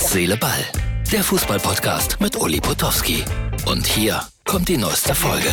Herz, Seele, Ball. Der Fußball-Podcast mit Uli Potowski. Und hier kommt die neueste Folge.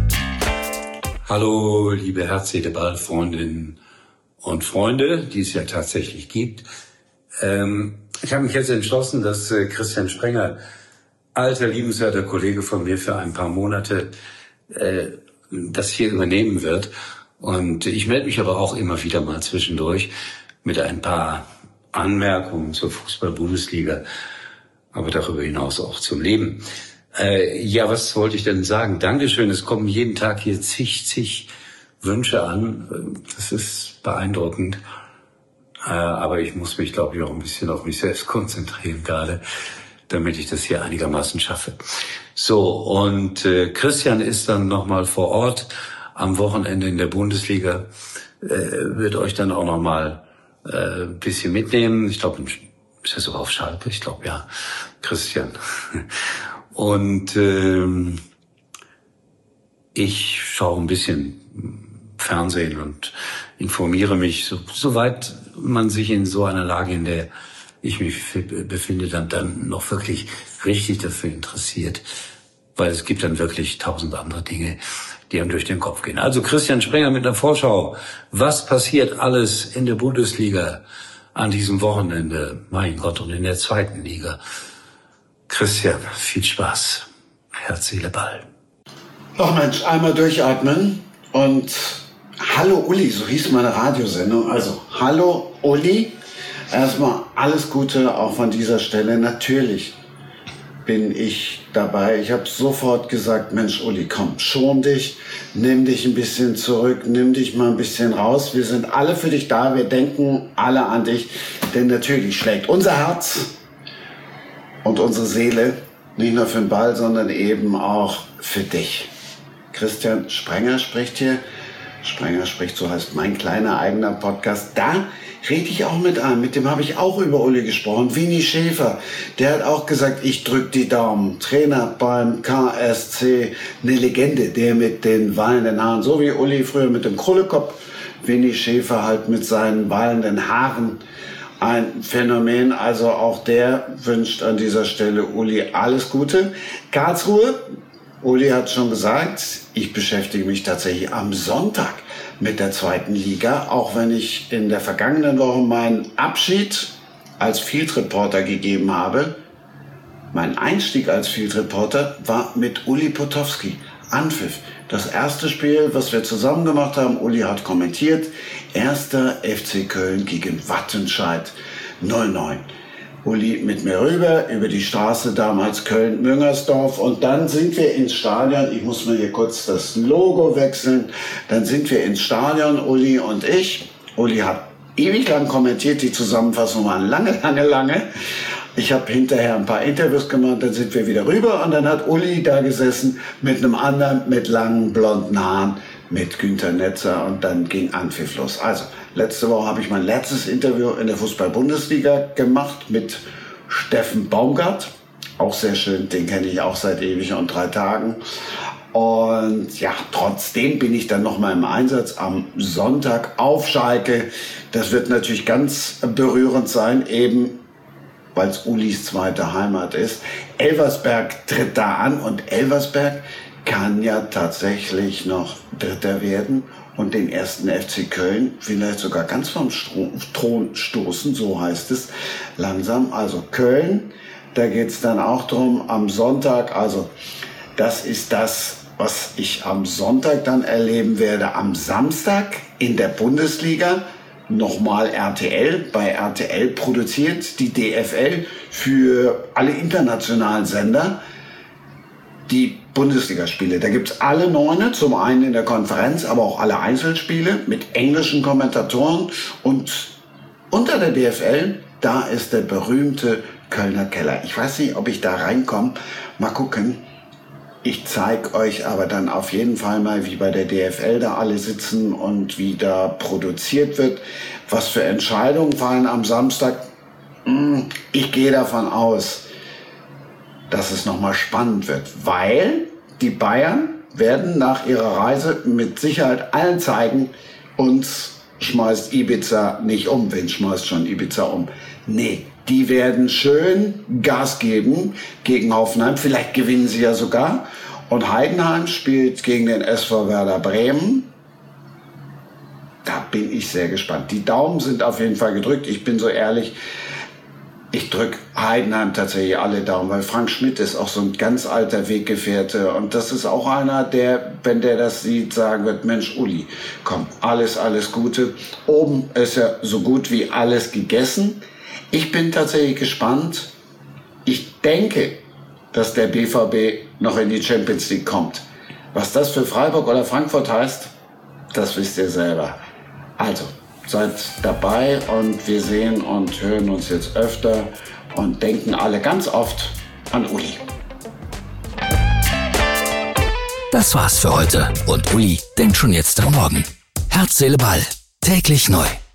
Hallo, liebe Herz, Seele, Ball Freundinnen und Freunde, die es ja tatsächlich gibt. Ich habe mich jetzt entschlossen, dass Christian Sprenger, alter, liebenswerter Kollege von mir, für ein paar Monate das hier übernehmen wird. Und ich melde mich aber auch immer wieder mal zwischendurch mit ein paar Anmerkungen zur Fußball-Bundesliga, aber darüber hinaus auch zum Leben. Ja, was wollte ich denn sagen? Dankeschön, es kommen jeden Tag hier zig Wünsche an. Das ist beeindruckend. Aber ich muss mich, glaube ich, auch ein bisschen auf mich selbst konzentrieren gerade, damit ich das hier einigermaßen schaffe. So, und Christian ist dann nochmal vor Ort am Wochenende in der Bundesliga, wird euch dann auch nochmal ein bisschen mitnehmen. Ich glaube, ist er sogar auf Schalke? Ich glaube, ja, Christian. Und ich schaue ein bisschen Fernsehen und informiere mich, soweit man sich in so einer Lage, in der ich mich befinde, dann noch wirklich richtig dafür interessiert. Weil es gibt dann wirklich 1000 andere Dinge, die einem durch den Kopf gehen. Also Christian Sprenger mit einer Vorschau. Was passiert alles in der Bundesliga an diesem Wochenende? Mein Gott, und in der zweiten Liga. Christian, viel Spaß. Herz, Seele, Ball. Ach Mensch, einmal durchatmen und hallo Uli, so hieß meine Radiosendung. Also hallo Uli, erstmal alles Gute auch von dieser Stelle. Natürlich bin ich dabei. Ich habe sofort gesagt, Mensch Uli, komm, schon dich, nimm dich ein bisschen zurück, nimm dich mal ein bisschen raus. Wir sind alle für dich da, wir denken alle an dich, denn natürlich schlägt unser Herz und unsere Seele nicht nur für den Ball, sondern eben auch für dich. Christian Sprenger spricht hier. Sprenger spricht, so heißt mein kleiner eigener Podcast. Da rede ich auch mit einem, mit dem habe ich auch über Uli gesprochen. Winnie Schäfer, der hat auch gesagt, ich drück die Daumen. Trainer beim KSC, eine Legende, der mit den wallenden Haaren, so wie Uli früher mit dem Krullekopf. Winnie Schäfer halt mit seinen wallenden Haaren. Ein Phänomen, also auch der wünscht an dieser Stelle Uli alles Gute. Karlsruhe, Uli hat schon gesagt, ich beschäftige mich tatsächlich am Sonntag mit der zweiten Liga, auch wenn ich in der vergangenen Woche meinen Abschied als Field Reporter gegeben habe. Mein Einstieg als Field Reporter war mit Uli Potowski. Anpfiff. Das erste Spiel, was wir zusammen gemacht haben, Uli hat kommentiert, 1. FC Köln gegen Wattenscheid 0-9. Uli mit mir rüber, über die Straße, damals Köln-Müngersdorf, und dann sind wir ins Stadion. Ich muss mir hier kurz das Logo wechseln. Dann sind wir ins Stadion, Uli und ich. Uli hat ewig lang kommentiert, die Zusammenfassung waren lange. Ich habe hinterher ein paar Interviews gemacht, dann sind wir wieder rüber und dann hat Uli da gesessen mit einem anderen mit langen blonden Haaren, mit Günter Netzer, und dann ging Anpfiff los. Also, letzte Woche habe ich mein letztes Interview in der Fußball-Bundesliga gemacht mit Steffen Baumgart. Auch sehr schön, den kenne ich auch seit ewig und 3 Tagen. Und ja, trotzdem bin ich dann nochmal im Einsatz am Sonntag auf Schalke. Das wird natürlich ganz berührend sein, eben weil es Ulis zweite Heimat ist. Elversberg tritt da an und Elversberg kann ja tatsächlich noch Dritter werden und den 1. FC Köln vielleicht sogar ganz vom Thron stoßen, so heißt es langsam. Also Köln, da geht es dann auch drum am Sonntag. Also das ist das, was ich am Sonntag dann erleben werde. Am Samstag in der Bundesliga nochmal RTL. Bei RTL produziert die DFL für alle internationalen Sender die Bundesligaspiele. Da gibt's alle 9, zum einen in der Konferenz, aber auch alle Einzelspiele mit englischen Kommentatoren. Und unter der DFL, da ist der berühmte Kölner Keller. Ich weiß nicht, ob ich da reinkomme. Mal gucken. Ich zeige euch aber dann auf jeden Fall mal, wie bei der DFL da alle sitzen und wie da produziert wird. Was für Entscheidungen fallen am Samstag? Ich gehe davon aus, dass es nochmal spannend wird, weil die Bayern werden nach ihrer Reise mit Sicherheit allen zeigen, uns schmeißt Ibiza nicht um. Wen schmeißt schon Ibiza um? Nee, die werden schön Gas geben gegen Hoffenheim. Vielleicht gewinnen sie ja sogar. Und Heidenheim spielt gegen den SV Werder Bremen. Da bin ich sehr gespannt. Die Daumen sind auf jeden Fall gedrückt. Ich bin so ehrlich, ich drücke Heidenheim tatsächlich alle Daumen, weil Frank Schmidt ist auch so ein ganz alter Weggefährte. Und das ist auch einer, der, wenn der das sieht, sagen wird, Mensch, Uli, komm, alles Gute. Oben ist ja so gut wie alles gegessen. Ich bin tatsächlich gespannt. Ich denke, dass der BVB noch in die Champions League kommt. Was das für Freiburg oder Frankfurt heißt, das wisst ihr selber. Also, seid dabei und wir sehen und hören uns jetzt öfter und denken alle ganz oft an Uli. Das war's für heute und Uli denkt schon jetzt am Morgen. Herz, Seele, Ball. Täglich neu.